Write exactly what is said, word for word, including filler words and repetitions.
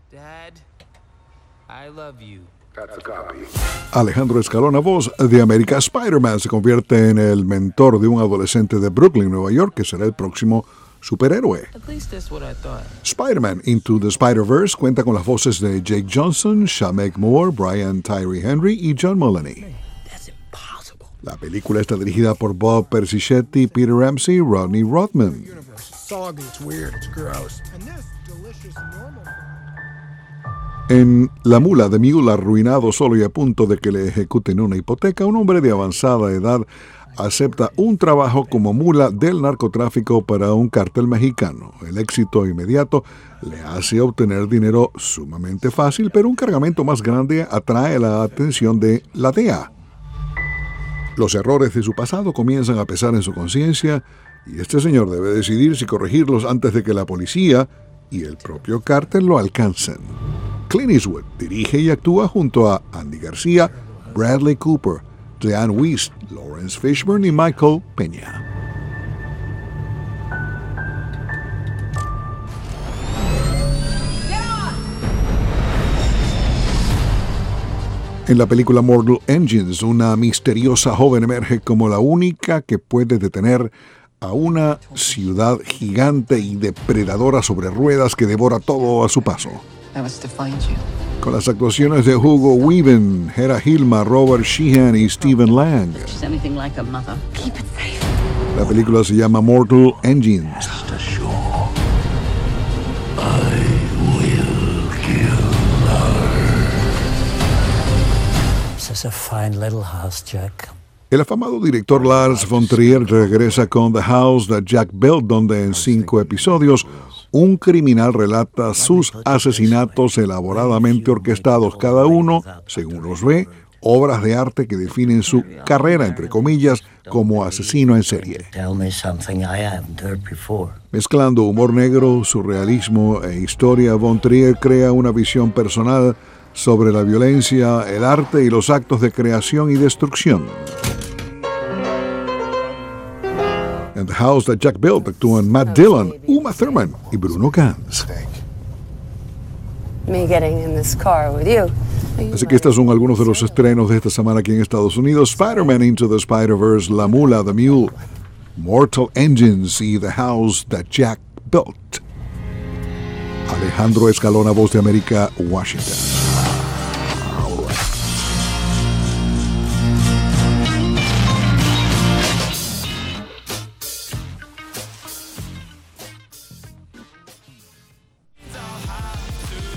Dad, I love you. Alejandro Escalona, voz de América. Spider-Man se convierte en el mentor de un adolescente de Brooklyn, Nueva York, que será el próximo superhéroe. Spider-Man Into the Spider-Verse cuenta con las voces de Jake Johnson, Shameik Moore, Brian Tyree Henry y John Mulaney. La película está dirigida por Bob Persichetti, Peter Ramsey y Rodney Rothman. En La mula de Mule, arruinado solo y a punto de que le ejecuten una hipoteca, un hombre de avanzada edad acepta un trabajo como mula del narcotráfico para un cártel mexicano. El éxito inmediato le hace obtener dinero sumamente fácil, pero un cargamento más grande atrae la atención de la D E A. Los errores de su pasado comienzan a pesar en su conciencia y este señor debe decidir si corregirlos antes de que la policía y el propio cártel lo alcancen. Clint Eastwood dirige y actúa junto a Andy García, Bradley Cooper, Diane Wiest, Lawrence Fishburne y Michael Peña. En la película Mortal Engines, una misteriosa joven emerge como la única que puede detener a una ciudad gigante y depredadora sobre ruedas que devora todo a su paso. Con las actuaciones de Hugo Weaving, Hera Hilma, Robert Sheehan y Stephen Lang. La película se llama Mortal Engines. El afamado director Lars von Trier regresa con The House That Jack Built, donde en cinco episodios un criminal relata sus asesinatos elaboradamente orquestados, cada uno, según los ve, obras de arte que definen su carrera, entre comillas, como asesino en serie. Mezclando humor negro, surrealismo e historia, von Trier crea una visión personal sobre la violencia, el arte y los actos de creación y destrucción. En The House That Jack Built actúan Matt Dillon, Uma Thurman y Bruno Ganz. Así que estos son algunos de los estrenos de esta semana aquí en Estados Unidos: Spider-Man Into the Spider-Verse, La Mula de Mule, Mortal Engines y The House That Jack Built. Alejandro Escalona, Voz de América, Washington.